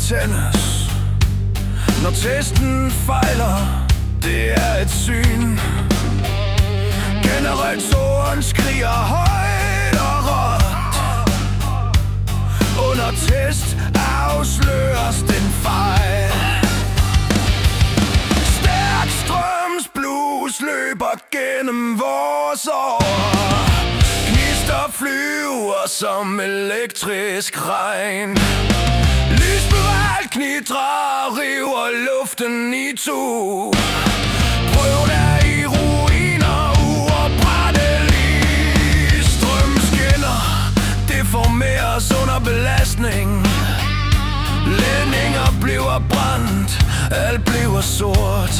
tændes, når testen fejler. Det er et syn. Generatoren skriger højt og råt. Under test afsløres den fejl. Stærk strøms blues løber gennem vores år. Gnister flyver som elektrisk regn. Lys på alt knitrer, river luften i to. Prøven er i ruiner, uoprettelige. Strømskinner deformeres under belastning. Ledninger bliver brændt, alt bliver sort.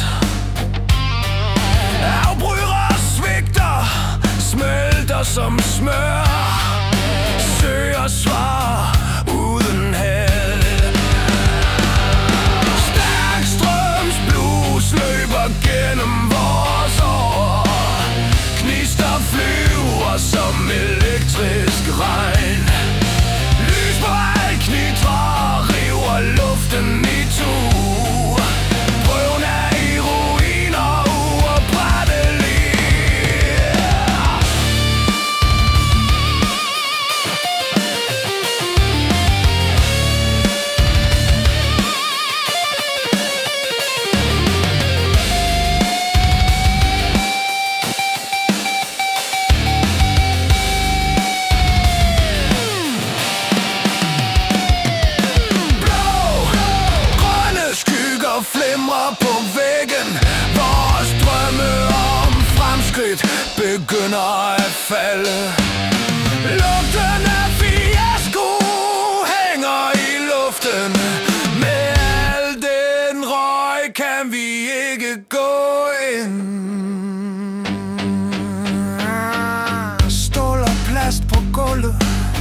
Afbryder svigter, smelter som smør. Søger svar uden held. Stærk strøms blues løber gennem vores år. Gnister flyver som elektrisk regn. Lys på alt knitrer, river luften i to. Prøven er i ruiner, uoprettelige. Flimrer på væggen. Vores drømme om fremskridt begynder at falde. Lugten af fiasko hænger i luften. Med al den røg kan vi ikke gå ind. Stål og plast på gulvet.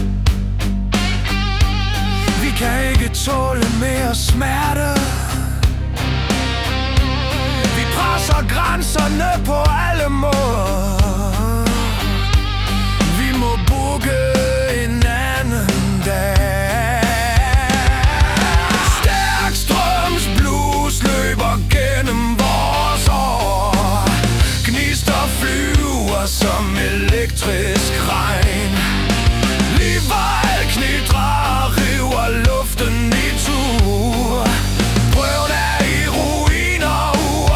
Vi kan ikke tåle mere smerte. Presser grænserne på alle måder. Vi må booke en anden dag. Stærk strøms blues løber gennem vores år. Gnister flyver som elektrisk regn. Lige hvor alt knitrer, river luften i to. Prøven er i ruiner.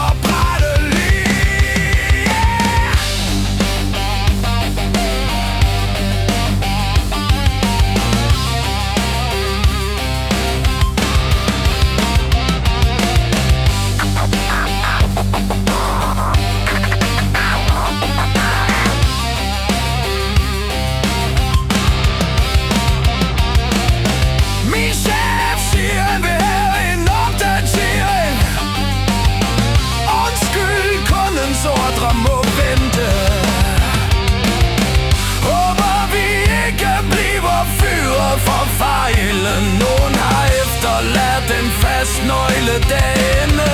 Nogen har efterladt en fast nøgle derinde.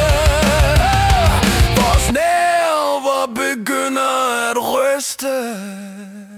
Vores nerver begynder at ryste.